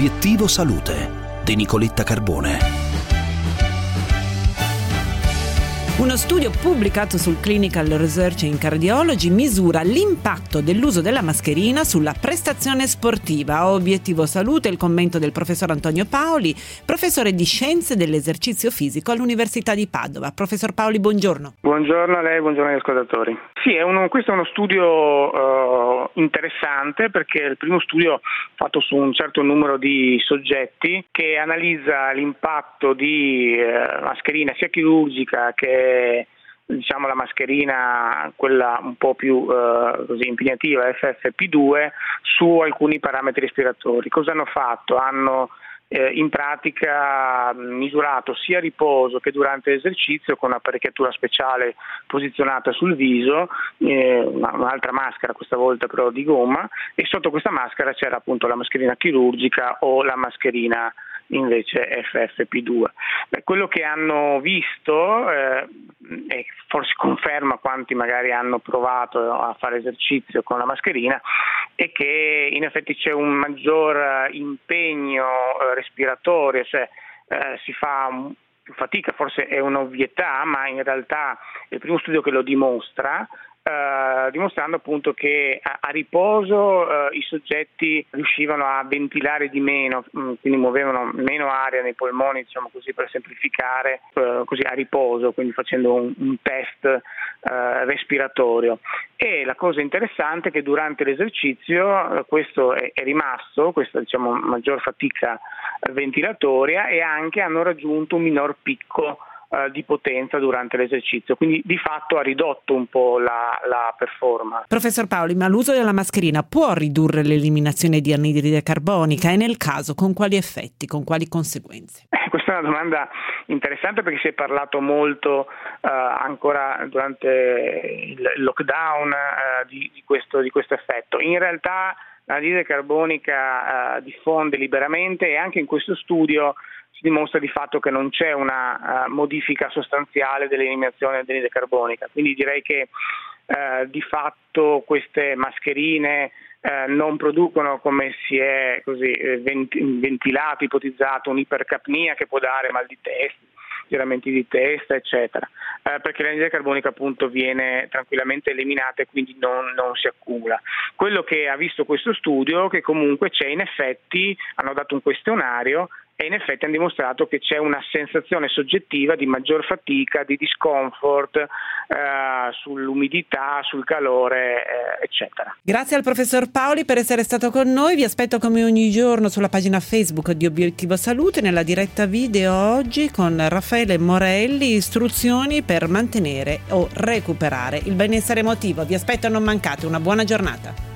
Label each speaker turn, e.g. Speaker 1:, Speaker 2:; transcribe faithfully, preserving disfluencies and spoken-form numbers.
Speaker 1: Obiettivo Salute di Nicoletta Carbone.
Speaker 2: Uno studio pubblicato sul Clinical Research in Cardiology misura l'impatto dell'uso della mascherina sulla prestazione sportiva. Obiettivo Salute, il commento del professor Antonio Paoli, professore di Scienze dell'Esercizio Fisico all'Università di Padova. Professor Paoli, buongiorno.
Speaker 3: Buongiorno a lei, buongiorno agli ascoltatori. Sì, è uno, questo è uno studio uh, interessante perché è il primo studio fatto su un certo numero di soggetti che analizza l'impatto di uh, mascherina sia chirurgica che diciamo la mascherina, quella un po' più eh, così impegnativa, F F P due, su alcuni parametri respiratori. Cosa hanno fatto? Hanno eh, in pratica misurato sia riposo che durante l'esercizio con un'apparecchiatura speciale posizionata sul viso, eh, un'altra maschera, questa volta però di gomma, e sotto questa maschera c'era appunto la mascherina chirurgica o la mascherina invece F F P due. Beh, quello che hanno visto, eh, e forse conferma quanti magari hanno provato a fare esercizio con la mascherina, è che in effetti c'è un maggior impegno eh, respiratorio, cioè eh, si fa un, più fatica, forse è un'ovvietà, ma in realtà è il primo studio che lo dimostra, Uh, dimostrando appunto che a, a riposo uh, i soggetti riuscivano a ventilare di meno, mh, quindi muovevano meno aria nei polmoni, diciamo così per semplificare, uh, così a riposo, quindi facendo un, un test uh, respiratorio. E la cosa interessante è che durante l'esercizio uh, questo è, è rimasto, questa diciamo maggior fatica uh, ventilatoria, e anche hanno raggiunto un minor picco di potenza durante l'esercizio, quindi di fatto ha ridotto un po' la, la performance.
Speaker 2: Professor Paoli, ma l'uso della mascherina può ridurre l'eliminazione di anidride carbonica e nel caso con quali effetti, con quali conseguenze?
Speaker 3: Eh, questa è una domanda interessante perché si è parlato molto uh, ancora durante il lockdown uh, di, di, questo, di questo effetto. In realtà l'anidride carbonica uh, diffonde liberamente e anche in questo studio dimostra di fatto che non c'è una uh, modifica sostanziale dell'eliminazione dell'anidride carbonica, quindi direi che uh, di fatto queste mascherine uh, non producono, come si è così vent- ventilato, ipotizzato, un'ipercapnia che può dare mal di testa, giramenti di testa, eccetera, uh, perché l'anidride carbonica appunto viene tranquillamente eliminata e quindi non, non si accumula. Quello che ha visto questo studio, che comunque c'è in effetti, hanno dato un questionario, e in effetti hanno dimostrato che c'è una sensazione soggettiva di maggior fatica, di discomfort eh, sull'umidità, sul calore, eh, eccetera.
Speaker 2: Grazie al professor Paoli per essere stato con noi. Vi aspetto come ogni giorno sulla pagina Facebook di Obiettivo Salute nella diretta video oggi con Raffaele Morelli, istruzioni per mantenere o recuperare il benessere emotivo. Vi aspetto, non mancate, una buona giornata.